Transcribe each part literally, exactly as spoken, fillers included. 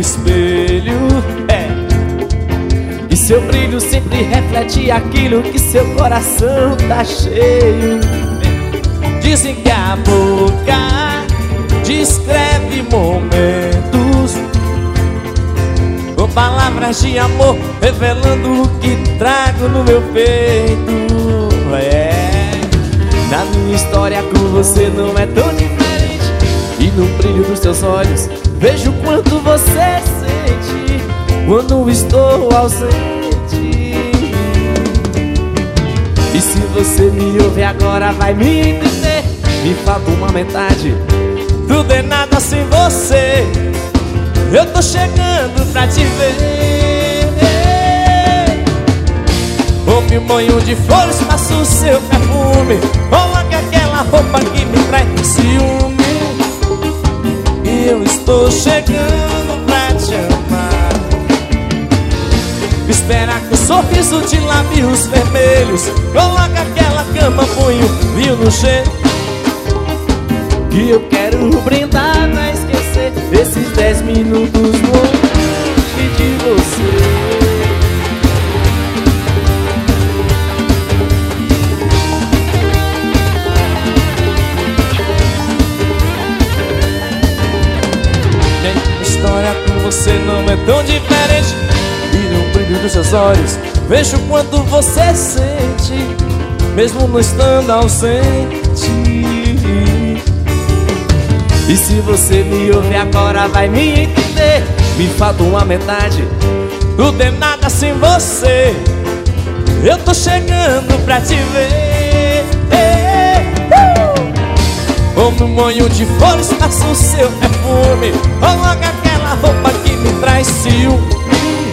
espelho, é. E seu brilho sempre reflete aquilo que seu coração tá cheio. Dizem que a boca descreve momentos com palavras de amor, revelando o que trago no meu peito. É, na minha história com você não é tão diferente, e no brilho dos teus olhos vejo quanto você sente quando estou ausente. E se você me ouvir agora vai me entender. Me falta uma metade, tudo é nada sem você. Eu tô chegando pra te ver. Com mil banhos de flores passo o seu perfume, coloque aquela roupa que me traz ciúme. E eu estou chegando pra te amar. Espera com um sorriso de lábios vermelhos, coloca aquela cama, põe um vinho no cheiro, que eu quero brindar pra esquecer esses dez minutos longe de você. Minha história com você não é tão diferente, e no brilho dos seus olhos vejo quanto você sente, mesmo não estando ausente. E se você me ouvir agora vai me entender. Me falta uma metade, tudo é nada sem você. Eu tô chegando pra te ver. Como um monho de flores passa o seu perfume, coloca aquela roupa que me traz ciúme.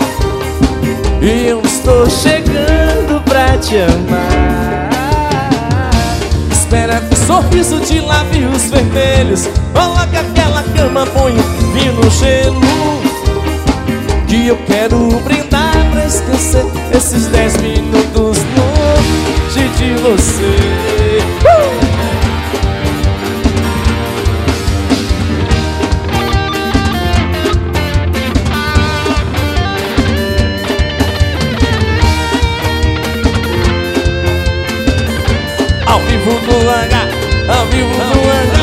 E eu estou chegando pra te amar. Espera com um sorriso de lábios vermelhos, coloca aquela cama, põe um vinho no gelo, que eu quero brindar pra esquecer esses dez minutos longe de você. uh! Ao vivo do hangar, ao vivo do hangar.